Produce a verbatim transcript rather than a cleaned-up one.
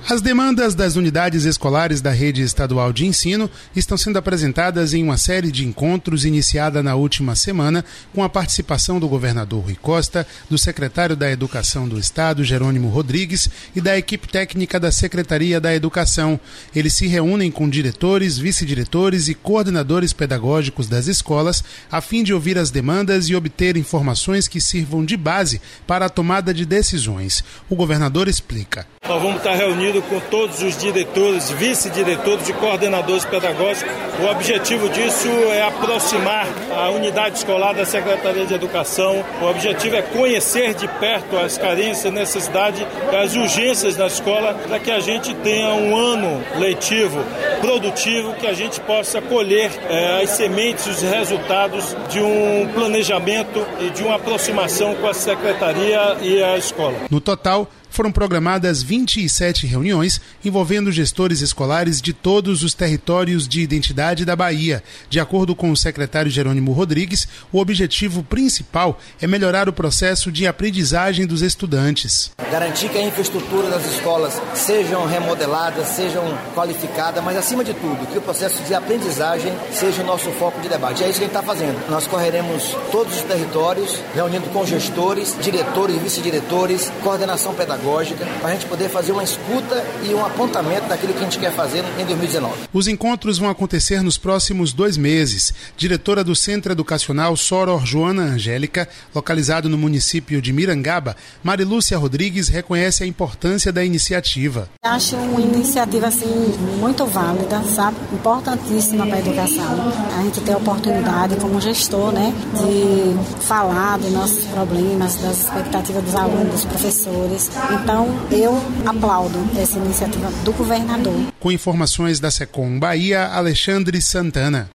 As demandas das unidades escolares da rede estadual de ensino estão sendo apresentadas em uma série de encontros iniciada na última semana com a participação do governador Rui Costa, do secretário da Educação do Estado, Jerônimo Rodrigues, e da equipe técnica da Secretaria da Educação. Eles se reúnem com diretores, vice-diretores e coordenadores pedagógicos das escolas a fim de ouvir as demandas e obter informações que sirvam de base para a tomada de decisões. O governador explica. Nós vamos estar reunidos com todos os diretores, vice-diretores e coordenadores pedagógicos. O objetivo disso é aproximar a unidade escolar da Secretaria de Educação. O objetivo é conhecer de perto as carências, necessidades e as urgências da escola para que a gente tenha um ano letivo produtivo, que a gente possa colher eh, as sementes, os resultados de um planejamento e de uma aproximação com a Secretaria e a escola. No total, foram programadas vinte e sete reuniões envolvendo gestores escolares de todos os territórios de identidade da Bahia. De acordo com o secretário Jerônimo Rodrigues, o objetivo principal é melhorar o processo de aprendizagem dos estudantes. Garantir que a infraestrutura das escolas sejam remodeladas, sejam qualificadas, mas acima de tudo, que o processo de aprendizagem seja o nosso foco de debate. É isso que a gente está fazendo. Nós correremos todos os territórios, reunindo com gestores, diretores, vice-diretores, coordenação pedagógica, para a gente poder fazer uma escuta e um apontamento daquilo que a gente quer fazer em dois mil e dezenove. Os encontros vão acontecer nos próximos dois meses. Diretora do Centro Educacional Soror Joana Angélica, localizado no município de Mirangaba, Marilúcia Rodrigues reconhece a importância da iniciativa. Acho uma iniciativa assim, muito válida, sabe? Importantíssima para a educação. A gente tem a oportunidade, como gestor, né, de falar dos nossos problemas, das expectativas dos alunos, dos professores. Então, eu aplaudo essa iniciativa do governador. Com informações da Secom Bahia, Alexandre Santana.